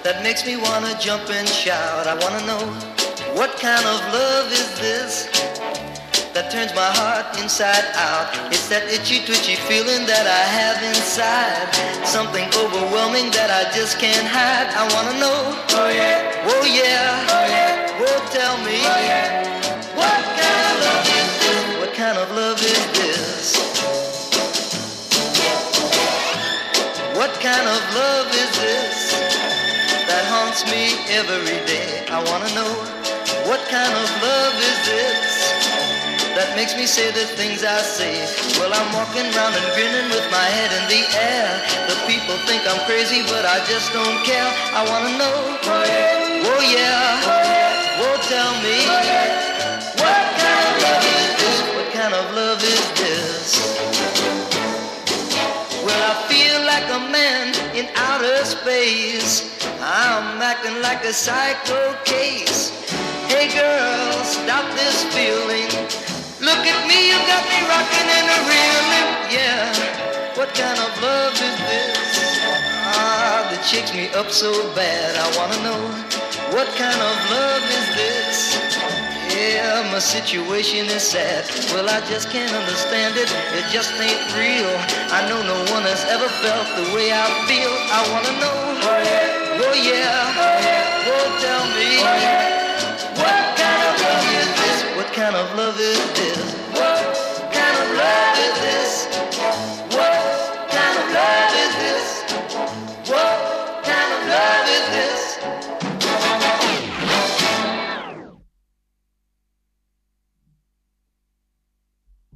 that makes me wanna jump and shout. I wanna know, what kind of love is this that turns my heart inside out? It's that itchy twitchy feeling that I have inside, something overwhelming that I just can't hide. I wanna know, oh yeah, oh yeah, oh yeah, oh tell me, oh yeah, what kind of love is this? What kind of love is this? What kind of love is this that haunts me every day? I wanna know, what kind of love is this that makes me say the things I say? Well, I'm walking round and grinning with my head in the air. The people think I'm crazy, but I just don't care. I wanna know, oh yeah, oh yeah, oh tell me, what kind of love is this? What kind of love is this? Well, I feel like a man in outer space. I'm acting like a psycho case. Hey girl, stop this feeling. Look at me, you got me rocking and a reeling. Yeah, what kind of love is this? Ah, that shakes me up so bad. I wanna know, what kind of love is this? Yeah, my situation is sad. Well, I just can't understand it. It just ain't real. I know no one has ever felt the way I feel. I wanna know, oh yeah, oh yeah, oh tell me,